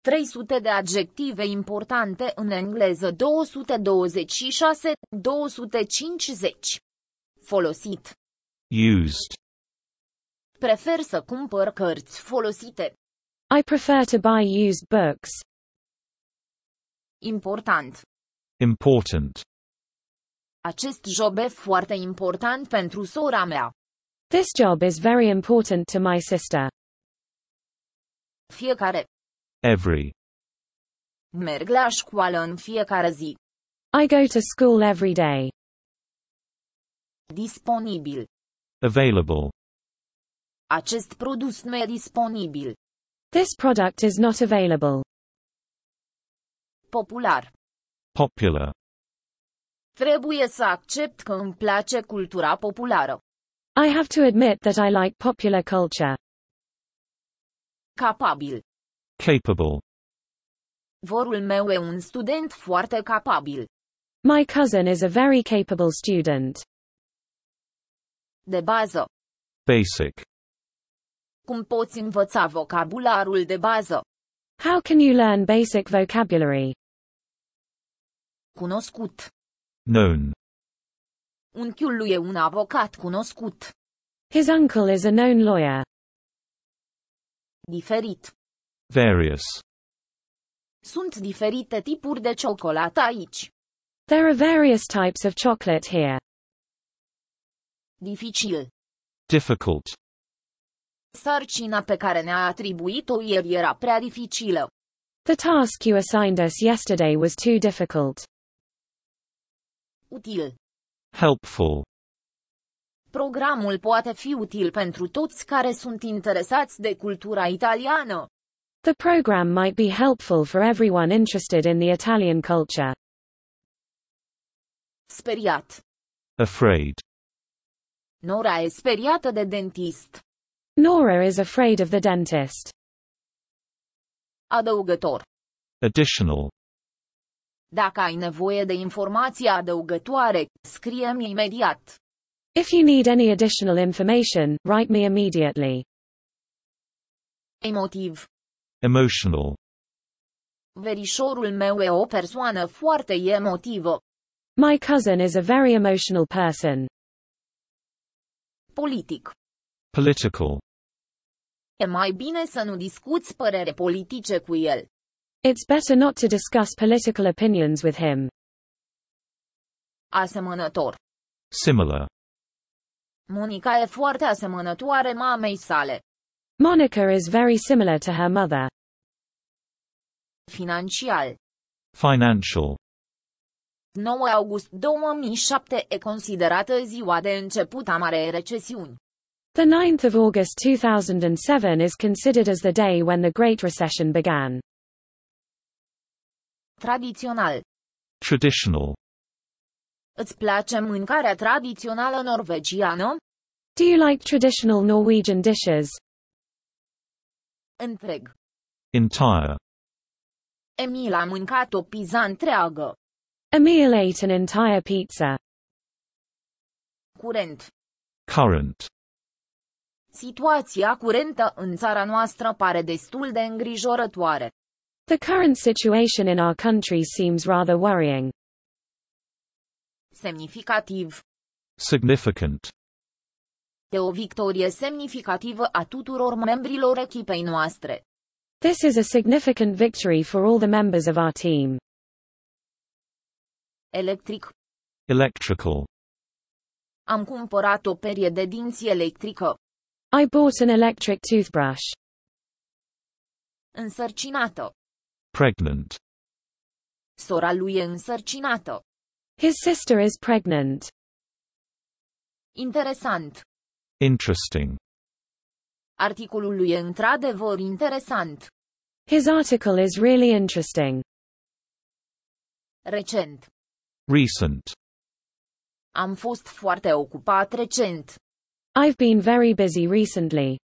300 de adjective importante în engleză 226, 250. Folosit. Used. Prefer să cumpăr cărți folosite. I prefer to buy used books. Important. Important. Acest job e foarte important pentru sora mea. This job is very important to my sister. Fiecare. Every. Merg la școală în fiecare zi. I go to school every day. Disponibil. Available. Acest produs nu e disponibil. This product is not available. Popular. Popular. Trebuie să accept că îmi place cultura populară. I have to admit that I like popular culture. Capabil. Capable. Vorul meu e un student foarte capabil. My cousin is a very capable student. De bază. Basic. Cum poți învăța vocabularul de bază? How can you learn basic vocabulary? Cunoscut. Known. Unchiul lui e un avocat cunoscut. His uncle is a known lawyer. Diferit. Various. Sunt diferite tipuri de ciocolată aici. There are various types of chocolate here. Dificil. Difficult. Sarcina pe care ne-a atribuit-o ieri era prea dificilă. The task you assigned us yesterday was too difficult. Util. Helpful. Programul poate fi util pentru toți care sunt interesați de cultura italiană. The program might be helpful for everyone interested in the Italian culture. Speriat. Afraid. Nora e speriată de dentist. Nora is afraid of the dentist. Adăugător. Additional. Dacă ai nevoie de informații adăugătoare, scrie-mi imediat. If you need any additional information, write me immediately. Emotiv. Emotional. Verișorul meu e o persoană foarte emotivă. My cousin is a very emotional person. Politic. Political. E mai bine să nu discuți părere politice cu el. It's better not to discuss political opinions with him. Asemănător. Similar. Monica e foarte asemănătoare mamei sale. Monica is very similar to her mother. Financial. Financial. 9 august 2007 e considerată ziua de început a Marei Recesiuni. The 9th of August 2007 is considered as the day when the Great Recession began. Tradițional. Traditional. Îți place mâncarea tradițională norvegiană? Do you like traditional Norwegian dishes? Întreg. Entire. Emil a mâncat o pizza întreagă. Emil ate an entire pizza. Curent. Current. Situația curentă în țara noastră pare destul de îngrijorătoare. The current situation in our country seems rather worrying. Semnificativ. Significant. E o victorie semnificativă a tuturor membrilor echipei noastre. This is a significant victory for all the members of our team. Electric. Electrical. Am cumpărat o perie de dinți electrică. I bought an electric toothbrush. Însărcinată. Pregnant. Sora lui e însărcinată. His sister is pregnant. Interesant. Interesting. Articolul lui e într-adevăr interesant. His article is really interesting. Recent. Recent. Am fost foarte ocupat recent. I've been very busy recently.